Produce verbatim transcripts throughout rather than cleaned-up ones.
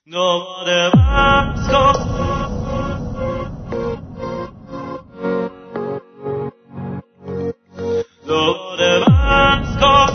دوباره بحث کن دوباره بحث کن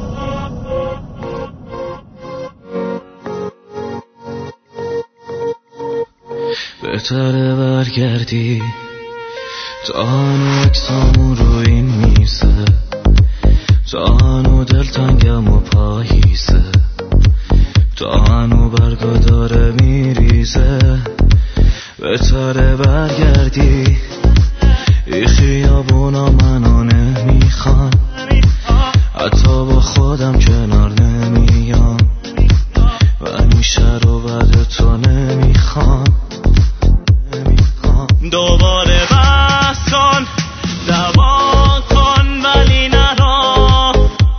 بهتره برگردی تا هنو اکسامون رو این میزه تا هنو دلتنگم و پاییزه تا هنو برگا داره میریزه بهتره برگردی ای خیابونا منو نمیخوان حتی با خودم کنار نمیام و این شر و بد تو نمیخوام دوباره بحث کن دعوا کن ولی نرا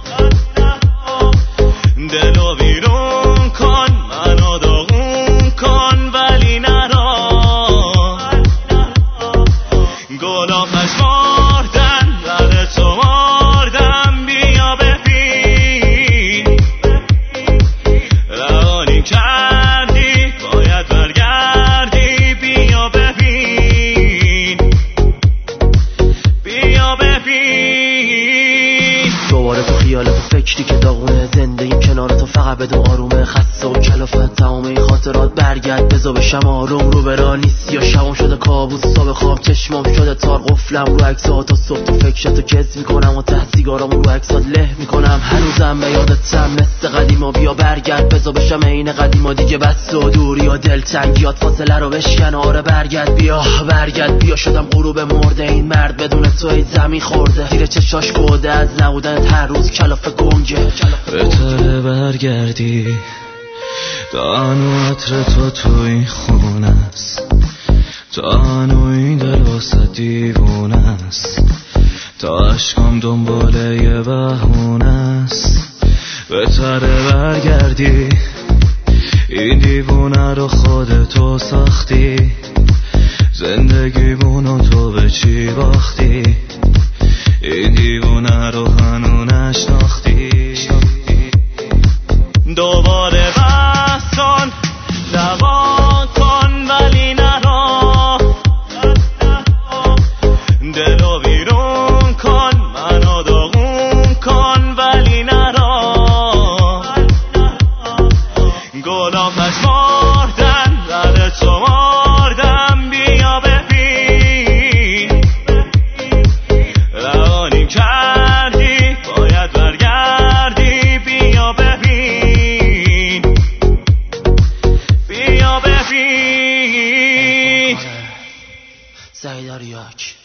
دلو بیرون کن منو داغون کن ولی نرا گناهش مردن در تو مردم بیا ببین رهانی کردی باید برگردی بیا ببین بیا ببین دوباره تو خیالت و فکری که داغونه زندگی کنار تو فقط بدون آرومه خسته و کلافت تمام این خاطرات برگرد بزا بشم آروم رو برا نیست یا شبم شده کابوس صبح خواب چشمام شده تار قفلم رو عکسات تا صبح تو فکرتو کز میکنم و ته سیگارامو رو عکسات له میکنم هنوزم به یادتم مثل قدیما بیا برگرد بزا بشم عین قدیما دیگه بس و دوری و دلتنگیات فاصله رو بشکن آره برگرد بیا برگرد بیا شدم غروب مرده این مرد بدون تو ای زمین خورده زیر چشاش گوده از نبودنت هر روز کلافه گنگه بهتره برگردی تا هنو عطر تو تو این خونه است تا هنو این دل واسه دیوونه است تا عشقام دنباله یه بهونه است بهتره برگردی این دیوونه رو خودتو ساختی زندگیمونو تو به چی باختی این دیوونه رو هنو نشناختی دوباره بحث کن دعوا کن ولی نرا دلو بیرون کن منو داغون کن ولی نرا گناهش مردن در تو مردم بیا ببین رهانی کردی باید برگردی بیا ببین بیا ببین سعید آریاک